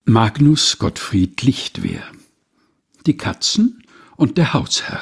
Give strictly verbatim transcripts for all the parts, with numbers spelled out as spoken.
Magnus Gottfried Lichtwer: Die Katzen und der Hausherr.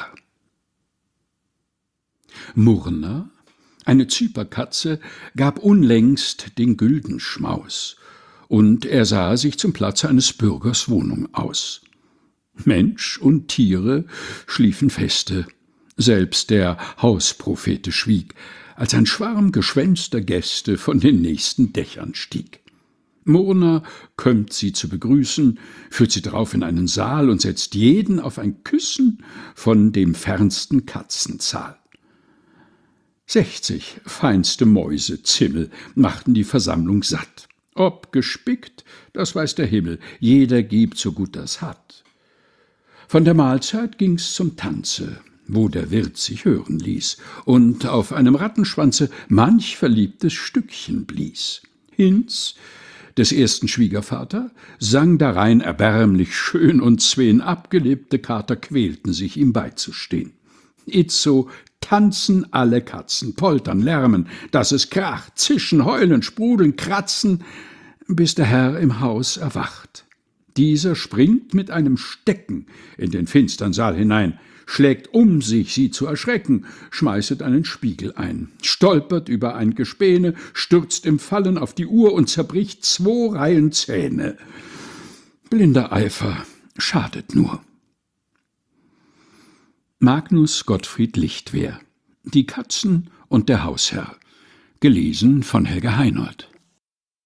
Murner, eine Zyperkatze, gab unlängst den Güldenschmaus, und er sah sich zum Platze eines Bürgers Wohnung aus. Mensch und Tiere schliefen feste, selbst der Hausprophete schwieg, als ein Schwarm geschwänzter Gäste von den nächsten Dächern stieg. Murner kömmt sie zu begrüßen, führt sie drauf in einen Saal und setzt jeden auf ein Küssen von dem fernsten Katzenzahl. Sechzig feinste Mäusezimmel machten die Versammlung satt. Ob gespickt, das weiß der Himmel, jeder gibt, so gut das hat. Von der Mahlzeit ging's zum Tanze, wo der Wirt sich hören ließ und auf einem Rattenschwanze manch verliebtes Stückchen blies. Hinz, des ersten Schwiegervater, sang darein erbärmlich schön, und zween abgelebte Kater quälten sich, ihm beizustehen. Itzo tanzen alle Katzen, poltern, lärmen, dass es kracht, zischen, heulen, sprudeln, kratzen, bis der Herr im Haus erwacht. Dieser springt mit einem Stecken in den finstern Saal hinein, schlägt um sich, sie zu erschrecken, schmeißet einen Spiegel ein, stolpert über ein Gespäne, stürzt im Fallen auf die Uhr und zerbricht zwo Reihen Zähne. Blinder Eifer schadet nur. Magnus Gottfried Lichtwer: Die Katzen und der Hausherr. Gelesen von Helga Heinold.